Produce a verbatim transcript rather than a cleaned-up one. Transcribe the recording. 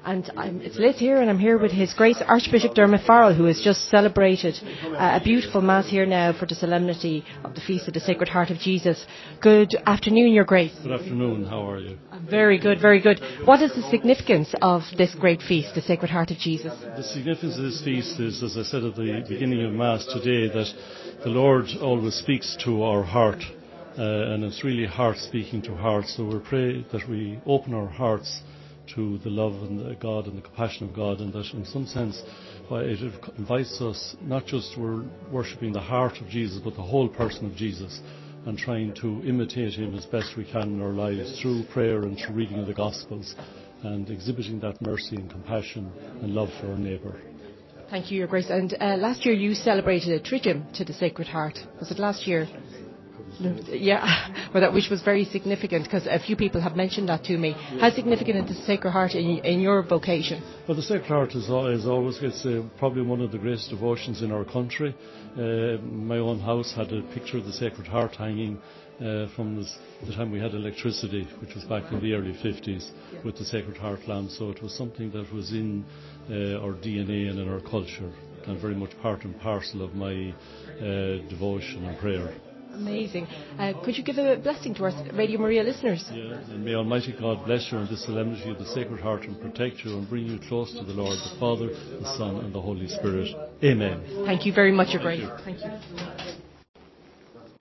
And I'm, it's Liz here, and I'm here with His Grace Archbishop Dermot Farrell, who has just celebrated uh, a beautiful Mass here now for the solemnity of the Feast of the Sacred Heart of Jesus. Good afternoon, Your Grace. Good afternoon, how are you? Very good, very good. What is the significance of this great feast, the Sacred Heart of Jesus? The significance of this feast is, as I said at the beginning of Mass today, that the Lord always speaks to our heart, uh, and it's really heart speaking to heart. So we pray that we open our hearts to the love and the God and the compassion of God, and that in some sense it invites us not just we're worshipping the heart of Jesus but the whole person of Jesus, and trying to imitate him as best we can in our lives through prayer and through reading of the Gospels, and exhibiting that mercy and compassion and love for our neighbour. Thank you, Your Grace. And uh, last year you celebrated a Triduum to the Sacred Heart. Was it last year? No, yeah, well, that which was very significant, because a few people have mentioned that to me. How significant is the Sacred Heart in, in your vocation? Well, the Sacred Heart is, is always it's uh, probably one of the greatest devotions in our country. Uh, my own house had a picture of the Sacred Heart hanging uh, from this, the time we had electricity, which was back in the early fifties, with the Sacred Heart lamp. So it was something that was in uh, our D N A and in our culture, and very much part and parcel of my uh, devotion and prayer. Amazing. Uh, could you give a blessing to our Radio Maria listeners? Yeah, and may Almighty God bless you in the solemnity of the Sacred Heart and protect you and bring you close to the Lord, the Father, the Son and the Holy Spirit. Amen. Thank you very much, Your Grace. Thank you. Thank you.